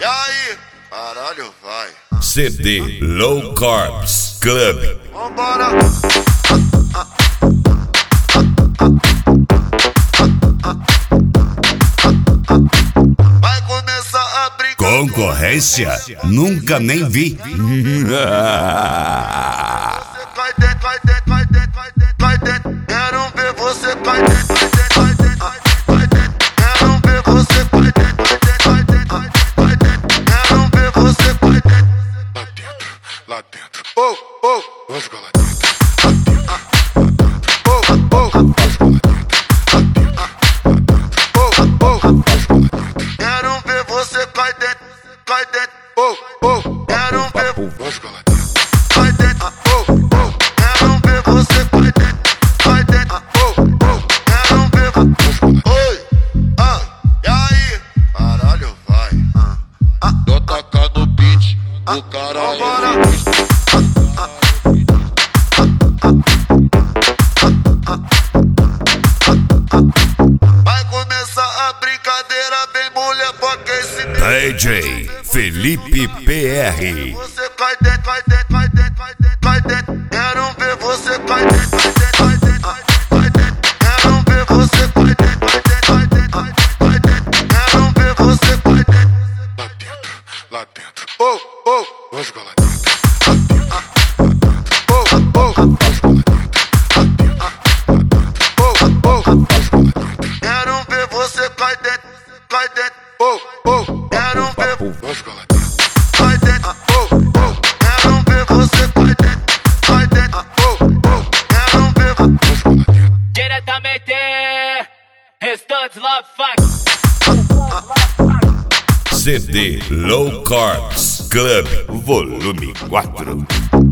E aí? Caralho, vai. CD Low Carbs Club. Vambora. Vai começar a brincar. Concorrência? Nunca nem vi. Vai dentro, vai dentro, vai dentro, vai dentro, vai dentro. Quero ver você vai dentro, vai dentro, vai dentro, vai dentro. Quero ver você vai dentro, vai dentro, vai dentro, vai dentro. Quero ver você vai dentro. Lá dentro. Oh, oh, vamos lá dentro. Quero ver você vai dentro, vai dentro. Oh, oh, quero ver você vai dentro. Vai dentro, oh, oh. Quero ver você vai dentro, vai dentro, oh, oh. Quero ver você. Oi, e aí? Caralho, vai. Eu tacar no beat, o cara Vambora. Vai começar a brincadeira, vem mulher, porque esse DJ Felipe PR. você vai dentro, vai dentro, vai dentro, vai dentro, vai dentro. Quero ver você vai dentro, vai dentro, vai dentro, vai dentro. Quero ver você vai dentro, vai dentro, vai dentro, vai dentro. Quero ver você vai dentro. Lá dentro. Oh, oh, vamos lá dentro. Oh, oh, quero ver você vai dentro, vai dentro. Oh, oh, quero ver você vai dentro, vai dentro. Oh, oh, quero ver você vai dentro, vai dentro. Oh, oh, quero ver você vai dentro. Diretamente, restantes Love Fuck. CD Low Carbs Club Volume 4.